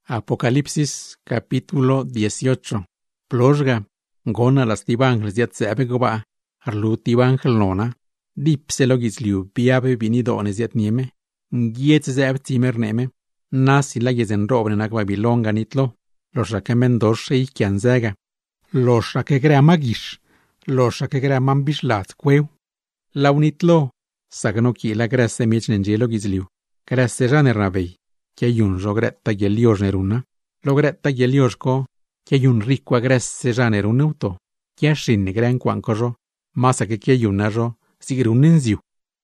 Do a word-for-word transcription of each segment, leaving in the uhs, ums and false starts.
Apocalipsis capítulo dieciocho. Ploshga, gona las tibangles yat sebe goba, arlu tibangel nona, dip selogis liu biabe vinidones yat nieme, ngiet zeb timer neme, nasi la yezen robne nak Babilonga nitlo, los rakemen doshe y kianzega, los rakegrea magish, los rakegrea mambishlat kweu, la unitlo, sagno ki la gresse michen gelogis liu, gresse janer nabei. Que hay un rogretta gelios neruna, logretta gelios ko, que hay un rico agresse janer un auto, que ashin gran quancojo, masa que que hay un arro, sigir un enziu.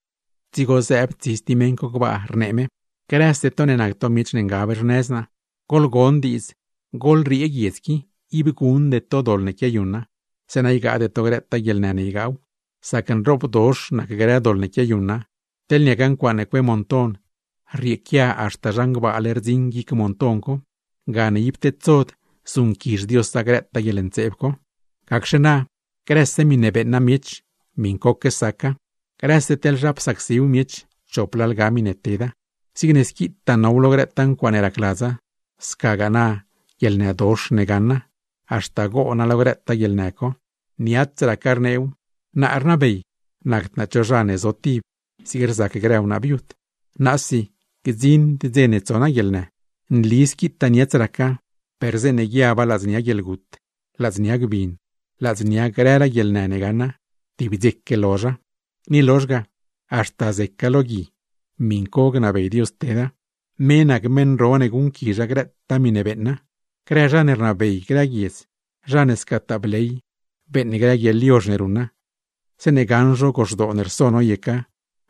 Zigo zeb tistimenko gba rneme, grasse tonen acto michen gaber nesna, gol gondis, gol riegietski, ibikun de todolne que hay una, se naiga de togretta gelnane igau, sacan rob dos na que gradolne que hay una, tel niegan quaneque montón, Riekia hasta rangba alerzingi que montonko, gane ipte tzot, sun kish dios sagreta yelentzebko, kakshena, krese mi nebetna mich, min koke saka, krese tel rap saksiu mich, choplal gamineteda, signeski tanaulogratan quanera klaza, skagana, yelne dosh negana, hasta go na logreta yelneko, niatra karneu, na arnabei, naktna chojane zotib, sigerzak greu nabiut, nasi, Gzin de zenetsona yelne, nliski tanyetraka, perzene giaba laznia yelgut, laznia gbin, laznia grera yelne negana, tibidzekke loja, ni lojga, hasta zekka logi, minkogna beidios teda, menag men ronegun kija gretta minebetna, kre janerna bei gragies, janeska tablei, betne gragielios neruna, seneganjo gosdoner sono yeka,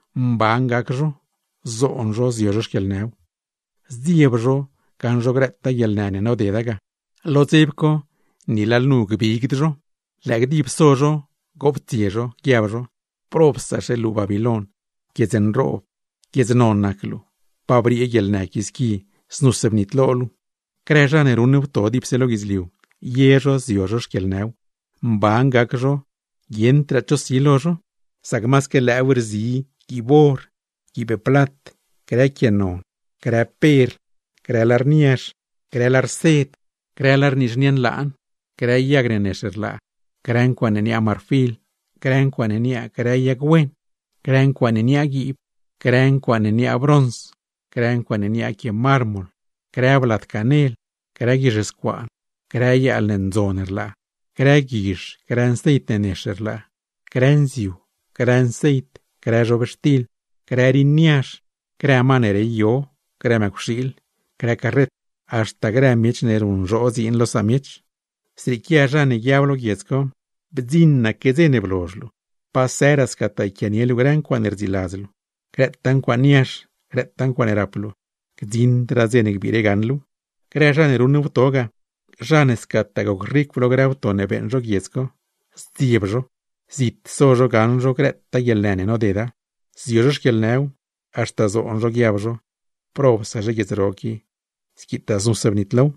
mbangakjo, Zonjo ziojosh kelneu. Zdiebjo, kanjo gretta yelnane no dedaga. Lo zebko, ni lal nug bigdjo, legdib sojo, gobtiejo, giabjo, propsashe lu Babilon, kiezen rob, kiezen onnaklu, pabri yelnakis ki, snusebnit lolu. Kreja nerunu to dipselogizliu, yejo ziojosh kelneu, mbangakjo, yentracho silojo, sagmaske laur zi, gibor, Kibe plat, crea kianon, crea per, crea larniash, crea larset, crea larnishnian laan, crea yagrenesher la, crea enquanenia marfil, crea enquanenia crea yagwen, crea enquanenia gib, crea enquanenia bronz, crea enquanenia kie mármol, crea blat canel, crea gisesquan, crea yalnenzoner la, crea gish, crea enseitenesher la, crea enziu, crea enseit, crea robestil, Crea riniash, crea manere yo, crea macushil, crea carret, hasta crea mich ner un rozi en los amich. Srikia jane giablo giezko, bzinna que zene blojlo. Paseras kata ikianielu gran quan erzilazlo. Crea tan quaniash, crea tan quaneraplo. Gzin trazenek bireganlu. Crea jane runu toga. Janes kata gogrik vlograuto nebenjo giezko. Stiebjo. Zit sojo ganjo crea ta yelene no deda. Ziojosh kelneu, hasta zo onjo giabjo, prob sa jegezroki, skita zunsebnitlo.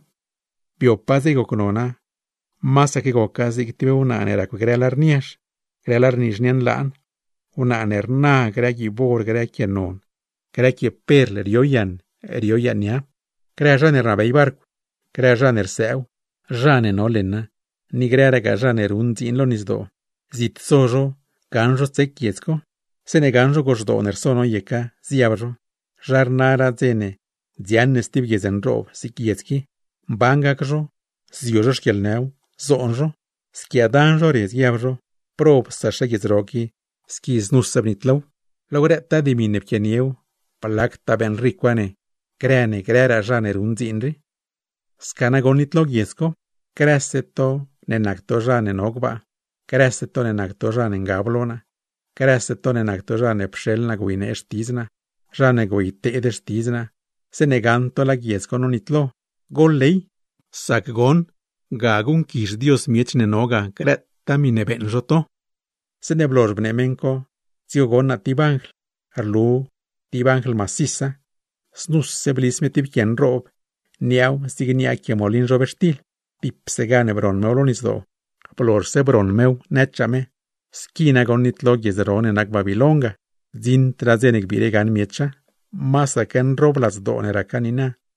Biopaze gokonona, masa que gokazi gtibe una anera que crea larniash, crea larnishnian laan, una anerna crea gibor crea kianon, crea que perler yoyan, erioyania, crea janer nabei barco, crea janer seu, jane no lena, ni crea ga janer un zin lonisdo, zit sojo, ganjo tsekiezko, Seneganjo gosdoner sono yeka, ziabjo, jarnara zene, zian stib gezen rob, sikietski, bangakjo, ziojosh kelneu, zonjo, skiadanjo rez giabjo, prob sasha gezroki, ski znusabnitlo, logretta di minepkianieu, palak taben rikwane, grane grera janer unzinri, skanagonitlo giesko, kreseto nenakto janen ogba, kreseto nenakto janen gablona, Krese tonen acto jane pshelna guine estizna, jane goite edestizna, seneganto la giesco non itlo, gol lei, sakgon, gagun kish dios miechne noga, gretta mine benjoto. Seneblosh bnemenko, ziogona tibangl, arlu, tibangl masisa, snus seblisme tibkien rob, niau signia kiemolin robestil, tip segane bron meolonisdo, plor se bron meu, nechame, Skina gonitlo gezerone nak Babilonga, zin trazenek biregan miecha, masa ken roblas donera kanina,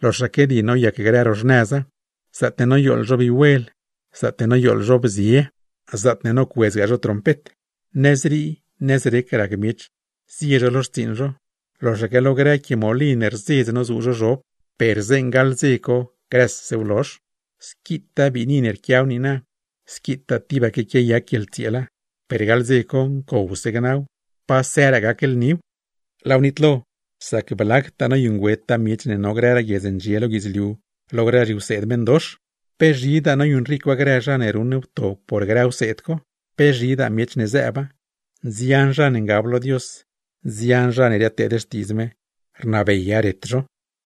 loxaque di no yak gra roxnaza, satne no yol rob iwel, satne no yol rob zie, satne no cuezga ro trompet. Nezri, nezri krag mich, sira los tinro, loxaque logra ki moliner ziz no zujo rob, per zengal zeko, gras seulox, skitta bininer kiaunina, skitta tiba que que yakil tiela, pergal zeko, kouseganau, pasera gakel niu. Launitlo, sak balak tano yungweta mich ne nogrera yezengielo gizliu, logra riused mendosh, pejida no yun rico agreja nerun to por grau setko, pejida mich ne zeba, zianja nengablo dios, zianja neria tedestizme, rnaveia retro.